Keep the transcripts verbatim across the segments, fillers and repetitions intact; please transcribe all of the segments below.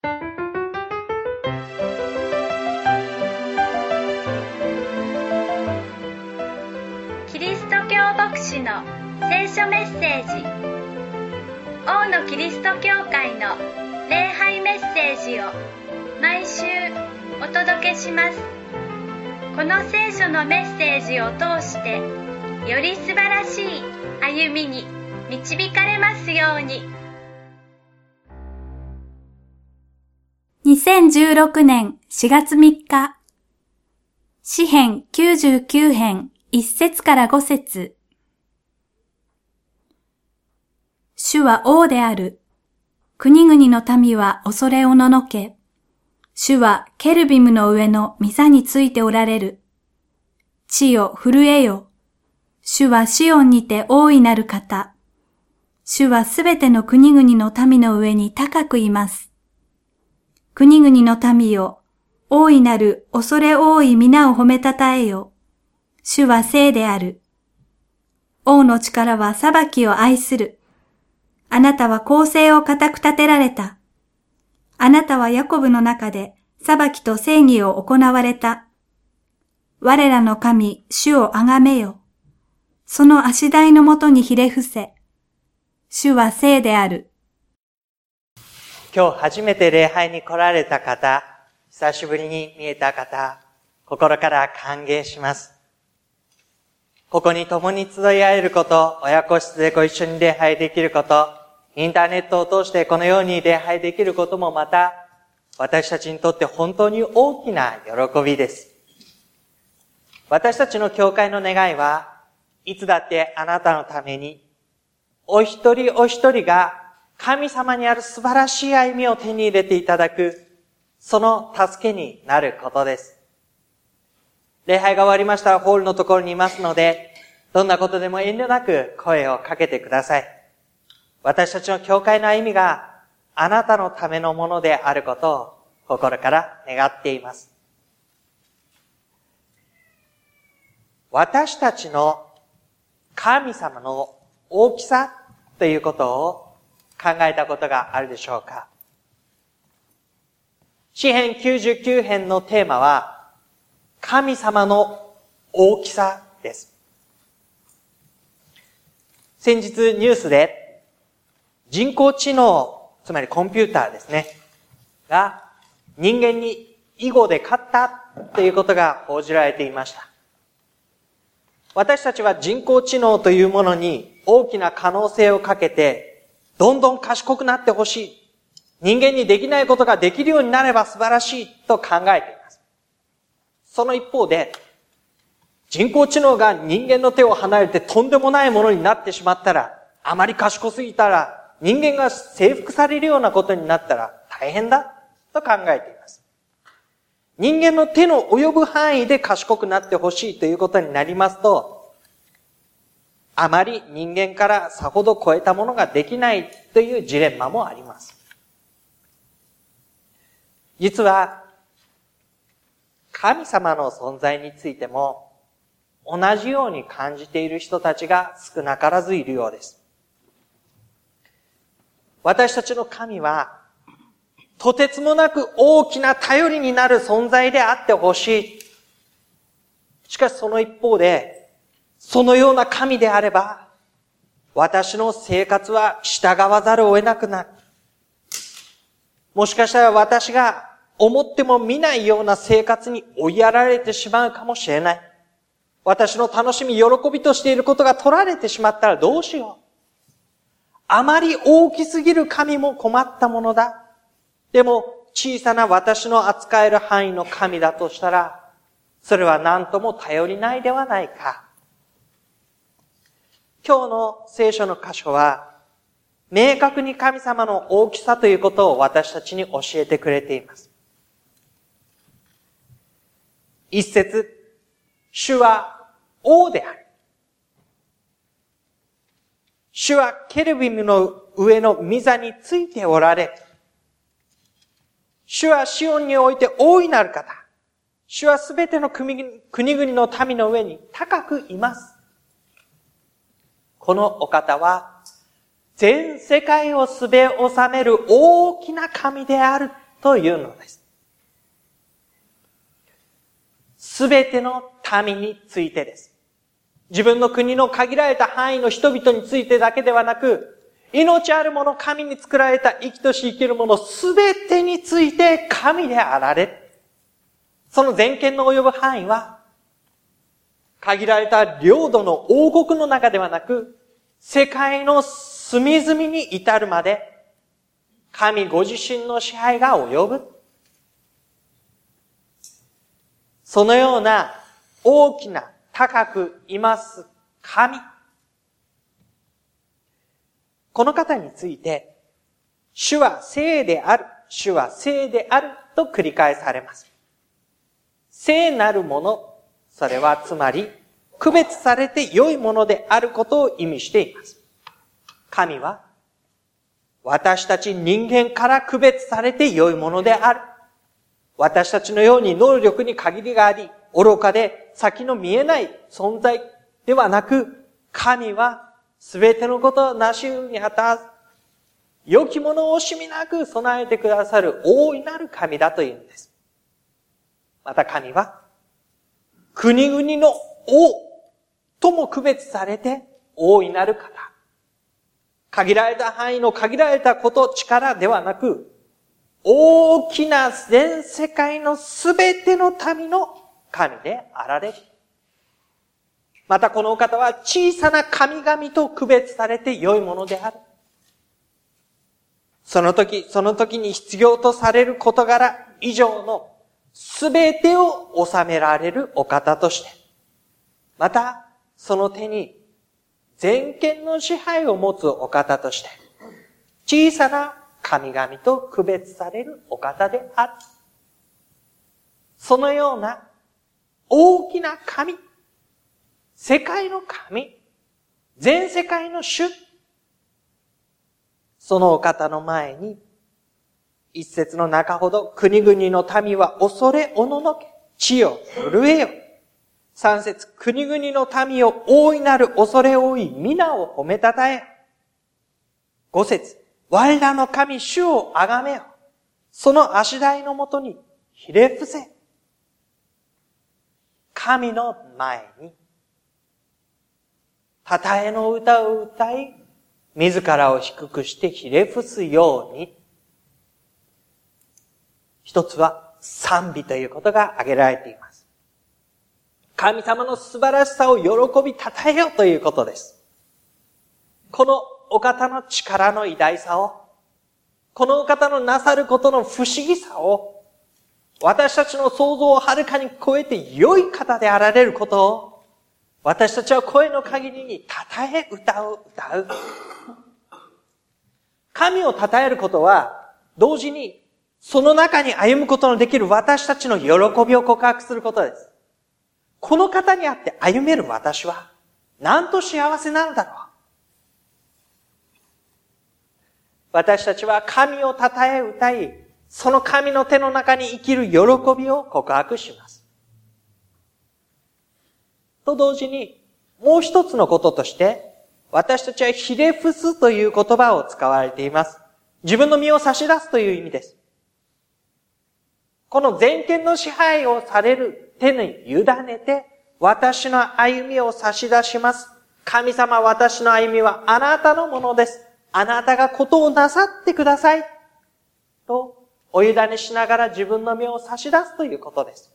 キリスト教牧師の聖書メッセージ。王のキリスト教会の礼拝メッセージを毎週お届けします。この聖書のメッセージを通してより素晴らしい歩みに導かれますように。 にせんじゅうろくねんしがつみっか、詩編きゅうじゅうきゅう編いっ節からご節。主は王である。国々の民は恐れおののけ。主はケルビムの上の御座についておられる。地よ震えよ。主はシオンにて大いなる方。主はすべての国々の民の上に高くいます。国々の民よ、大いなる恐れ多い皆を褒めたたえよ。主は聖である。王の力は裁きを愛する。あなたは公正を固く立てられた。あなたはヤコブの中で裁きと正義を行われた。我らの神、主をあがめよ。その足台のもとにひれ伏せ。主は聖である。 今日初めて礼拝に来られた方、久しぶりに見えた方、心から歓迎します。ここに共に集い合えること、親子室でご一緒に礼拝できること、インターネットを通してこのように礼拝できることもまた、私たちにとって本当に大きな喜びです。私たちの教会の願いは、いつだってあなたのために、お一人お一人が神様にある素晴らしい歩みを手に入れていただく、その助けになることです。礼拝が終わりましたらホールのところにいますので、どんなことでも遠慮なく声をかけてください。私たちの教会の歩みがあなたのためのものであることを心から願っています。私たちの神様の大きさということを考えたことがあるでしょうか。詩編きゅうじゅうきゅう編のテーマは神様の大きさです。先日ニュースで人工知能、つまりコンピューターですね、が人間に囲碁で勝ったということが報じられていました。私たちは人工知能というものに大きな可能性をかけて、どんどん賢くなってほしい。人間にできないことができるようになれば素晴らしいと考えています。その一方で、人工知能が人間の手を離れてとんでもないものになってしまったら、あまり賢すぎたら、人間が征服されるようなことになったら大変だと考えています。人間の手の及ぶ範囲で賢くなってほしいということになりますと、あまり人間からさほど超えたものができないというジレンマもあります。実は、神様の存在についても同じように感じている人たちが少なからずいるようです。私たちの神は、とてつもなく大きな頼りになる存在であってほしい。しかしその一方で、そのような神であれば、私の生活は従わざるを得なくなる。もしかしたら私が思っても見ないような生活に追いやられてしまうかもしれない。私の楽しみ、喜びとしていることが取られてしまったらどうしよう。あまり大きすぎる神も困ったものだ。でも小さな私の扱える範囲の神だとしたら、それは何とも頼りないではないか。今日の聖書の箇所は、明確に神様の大きさということを私たちに教えてくれています。一節、主は王である。主はケルビムの上の御座についておられる。主はシオンにおいて大いなる方。主はすべての国々の民の上に高くいます。このお方は、全世界をすべ治める大きな神であるというのです。すべての民についてです。自分の国の限られた範囲の人々についてだけではなく、命あるもの、神に作られた生きとし生けるものすべてについて神であられ。その全権の及ぶ範囲は、限られた領土の王国の中ではなく、世界の隅々に至るまで、神ご自身の支配が及ぶ。そのような大きな高くいます神。この方について、主は聖である、主は聖であると繰り返されます。聖なるもの、それはつまり、区別されて良いものであることを意味しています。神は、私たち人間から区別されて良いものである。私たちのように能力に限りがあり、愚かで先の見えない存在ではなく、神はすべてのことを成し得るにあたら、良きものを惜しみなく備えてくださる大いなる神だというんです。また神は、国々の王とも区別されて大いなる方。限られた範囲の限られたこと、力ではなく、大きな全世界のすべての民の神であられる。またこのお方は小さな神々と区別されて良いものである。その時、その時に必要とされる事柄以上のすべてを収められるお方として、またその手に全権の支配を持つお方として、小さな神々と区別されるお方である。そのような大きな神、世界の神、全世界の主、そのお方の前に、一節の中ほど、国々の民は恐れおののけ、地よ震えよ。三節、国々の民を大いなる恐れ多い皆を褒めたたえ。五節、我らの神主をあがめよ。その足台のもとにひれ伏せ。神の前に、たたえの歌を歌い、自らを低くしてひれ伏すように。一つは賛美ということが挙げられています。神様の素晴らしさを喜びたたえよということです。このお方の力の偉大さを、このお方のなさることの不思議さを、私たちの想像をはるかに超えて良い方であられることを、私たちは声の限りにたたえ歌を歌う。神をたたえることは、同時にその中に歩むことのできる私たちの喜びを告白することです。この方にあって歩める私は、なんと幸せなのだろう。私たちは神をたたえ歌い、その神の手の中に生きる喜びを告白します。と同時に、もう一つのこととして、私たちはひれ伏すという言葉を使われています。自分の身を差し出すという意味です。この全権の支配をされる手に委ねて、私の歩みを差し出します。神様、私の歩みはあなたのものです。あなたがことをなさってください。と、お委ねしながら自分の身を差し出すということです。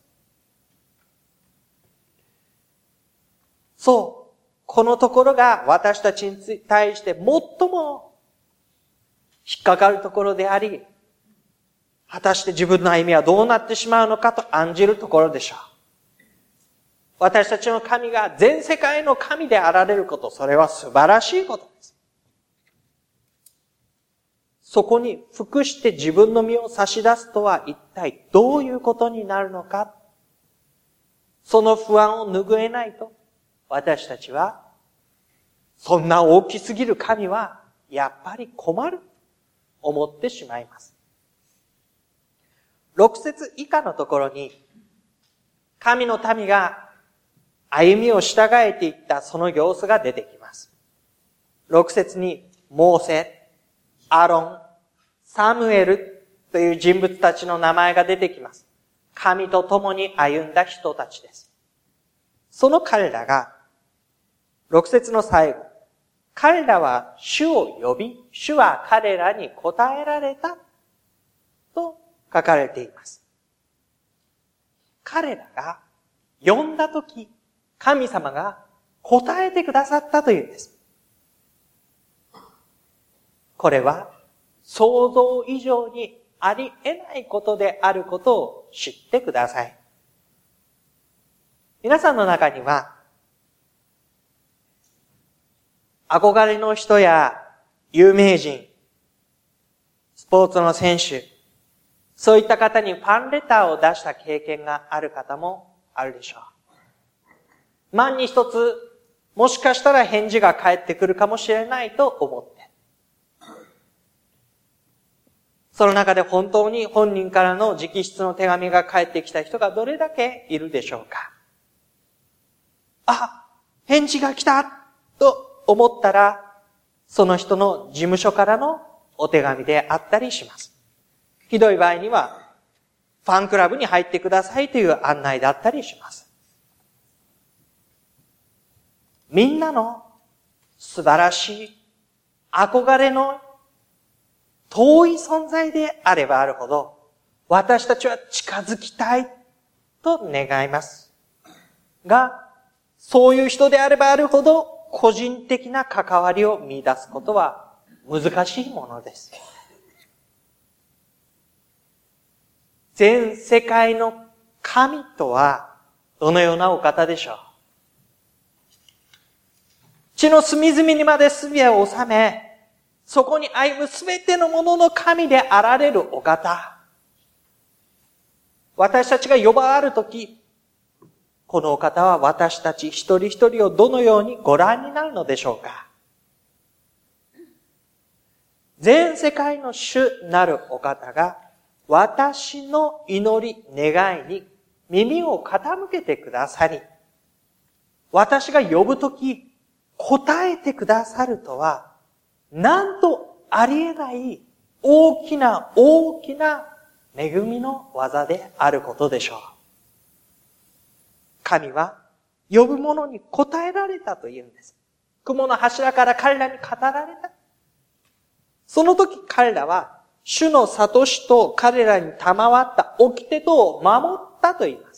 そう。このところが私たちに対して最も引っかかるところであり、果たして自分の歩みはどうなってしまうのかと案じるところでしょう。私たちの神が全世界の神であられること、それは素晴らしいことです。そこに服して自分の身を差し出すとは一体どういうことになるのか。その不安を拭えないと、私たちは、そんな大きすぎる神は、やっぱり困る、思ってしまいます。六節以下のところに、神の民が歩みを従えていったその様子が出てきます。六節に、モーセ、アロン、サムエルという人物たちの名前が出てきます。神と共に歩んだ人たちです。その彼らが、ろく節の最後、彼らは主を呼び、主は彼らに答えられた、と書かれています。彼らが呼んだとき、神様が答えてくださったというんです。これは想像以上にあり得ないことであることを知ってください。皆さんの中には、憧れの人や有名人、スポーツの選手、そういった方にファンレターを出した経験がある方もあるでしょう。万に一つ、もしかしたら返事が返ってくるかもしれないと思って。その中で本当に本人からの直筆の手紙が返ってきた人がどれだけいるでしょうか。あ、返事が来たと思ったら、その人の事務所からのお手紙であったりします。ひどい場合には、ファンクラブに入ってくださいという案内だったりします。みんなの素晴らしい憧れの遠い存在であればあるほど、私たちは近づきたいと願います。が、そういう人であればあるほど、個人的な関わりを見出すことは難しいものです。全世界の神とはどのようなお方でしょう。地の隅々にまで全を収め、そこに歩むすべてのものの神であられるお方。私たちが呼ばわるとき、このお方は私たち一人一人をどのようにご覧になるのでしょうか。全世界の主なるお方が私の祈り、願いに耳を傾けてくださり、私が呼ぶとき答えてくださるとは、なんとありえない大きな大きな恵みの技であることでしょう。神は呼ぶ者に答えられたというんです。雲の柱から彼らに語られた。その時彼らは主の諭しと彼らに賜った掟とを守ったと言います。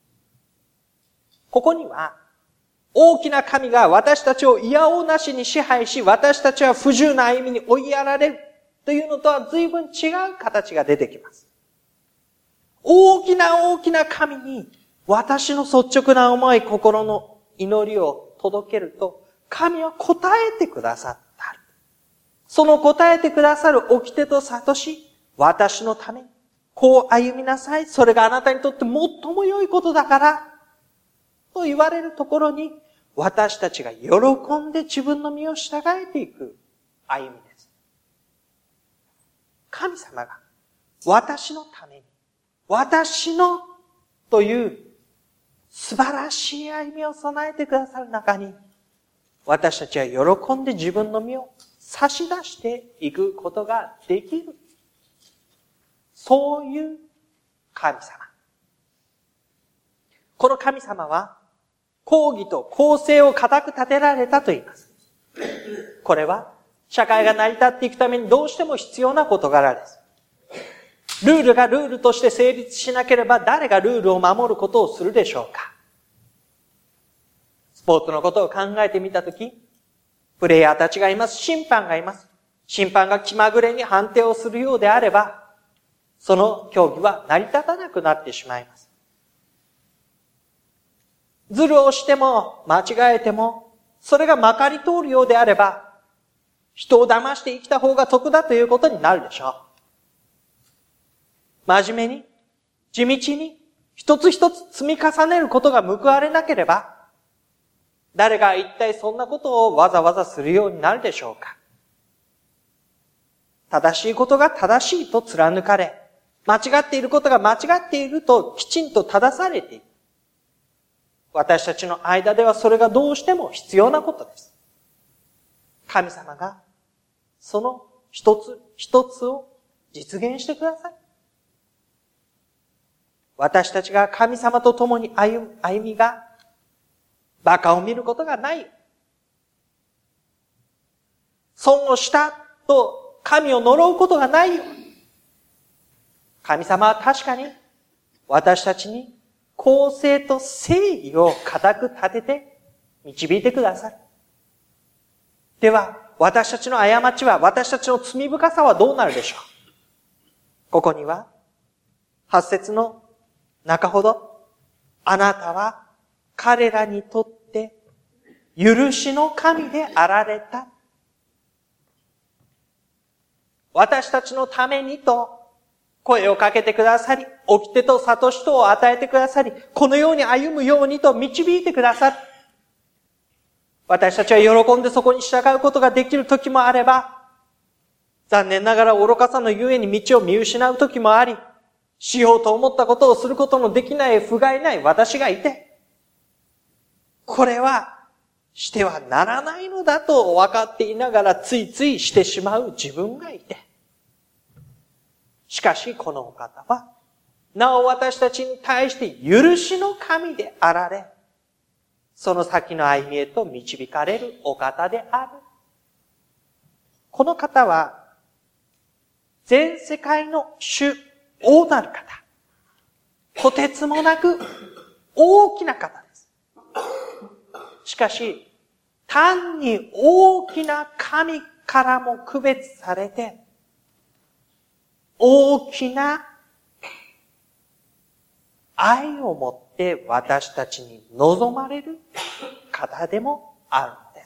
ここには大きな神が私たちをいやおうなしに支配し、私たちは不自由な歩みに追いやられるというのとは随分違う形が出てきます。大きな大きな神に私の率直な思い、心の祈りを届けると、神は答えてくださった。その答えてくださる掟と諭し、私のために、こう歩みなさい。それがあなたにとって最も良いことだから、と言われるところに、私たちが喜んで自分の身を従えていく歩みです。神様が私のために、私のという素晴らしい歩みを備えてくださる中に、私たちは喜んで自分の身を差し出していくことができる。そういう神様。この神様は、公義と公正を固く立てられたと言います。これは、社会が成り立っていくためにどうしても必要な事柄です。ルールがルールとして成立しなければ誰がルールを守ることをするでしょうか。スポーツのことを考えてみたとき、プレイヤーたちがいます。審判がいます。審判が気まぐれに判定をするようであれば、その競技は成り立たなくなってしまいます。ズルをしても間違えても、それがまかり通るようであれば、人を騙して生きた方が得だということになるでしょう。真面目に、地道に、一つ一つ積み重ねることが報われなければ、誰が一体そんなことをわざわざするようになるでしょうか。正しいことが正しいと貫かれ、間違っていることが間違っているときちんと正されている。私たちの間ではそれがどうしても必要なことです。神様がその一つ一つを実現してください。私たちが神様と共に歩む歩みが、馬鹿を見ることがない。損をしたと神を呪うことがないよ。神様は確かに私たちに公正と正義を固く立てて導いてくださる。では、私たちの過ちは、私たちの罪深さはどうなるでしょう。ここには、八節の中ほど、あなたは彼らにとって許しの神であられた。私たちのためにと声をかけてくださり、掟と悟しとを与えてくださり、このように歩むようにと導いてくださる。私たちは喜んでそこに従うことができる時もあれば、残念ながら愚かさのゆえに道を見失う時もあり、しようと思ったことをすることのできない不甲斐ない私がいて、これはしてはならないのだと分かっていながらついついしてしまう自分がいて、しかしこのお方は、なお私たちに対して許しの神であられ、その先の歩みへと導かれるお方である。この方は、全世界の主、王なる方。とてつもなく大きな方です。しかし、単に大きな神からも区別されて、大きな愛を持って私たちに望まれる方でもあるのです。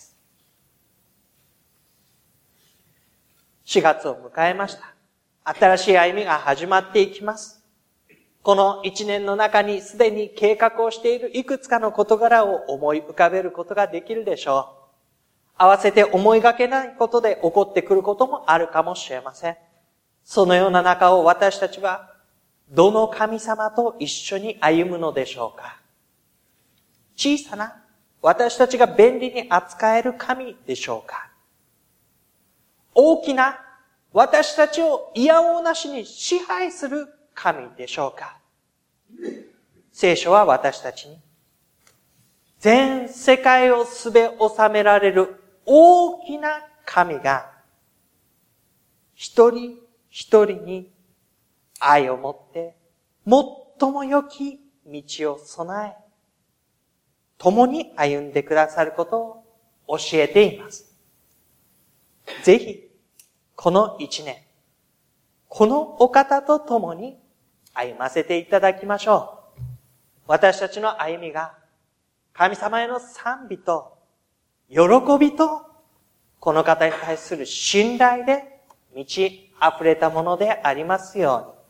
しがつを迎えました。新しい歩みが始まっていきます。この一年の中にすでに計画をしているいくつかの事柄を思い浮かべることができるでしょう。合わせて思いがけないことで起こってくることもあるかもしれません。そのような中を私たちはどの神様と一緒に歩むのでしょうか。小さな私たちが便利に扱える神でしょうか。大きな私たちをいやおうなしに支配する神でしょうか。聖書は私たちに全世界をすべ収められる大きな神が一人一人に愛を持って最も良き道を備え、共に歩んでくださることを教えています。ぜひ、この一年、このお方と共に歩ませていただきましょう。私たちの歩みが神様への賛美と喜びとこの方に対する信頼で満ち溢れたものでありますように。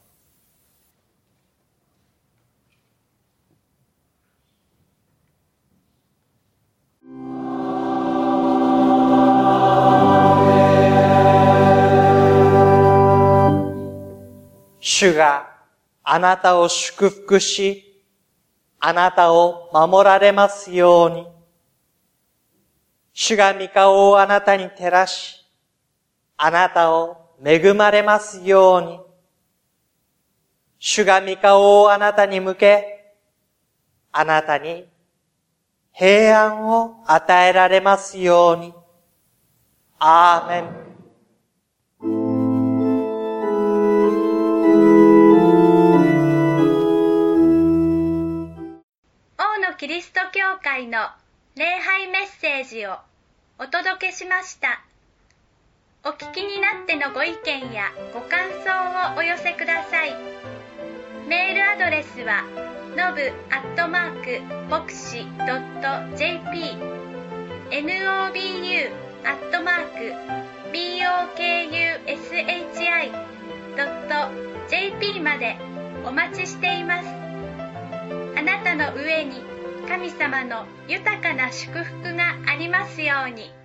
主があなたを祝福し、あなたを守られますように。主が御顔をあなたに照らし、あなたを恵まれますように。主が御顔をあなたに向け、あなたに平安を与えられますように。アーメン。 キリスト教会の礼拝メッセージをお届けしました。お聞きになってのご意見やご感想をお寄せください。メールアドレスはノブアットマーク牧師ドット ジェーピー ノブ アットマーク ボクシ ドット ジェーピー までお待ちしています。あなたの上に神様の豊かな祝福がありますように。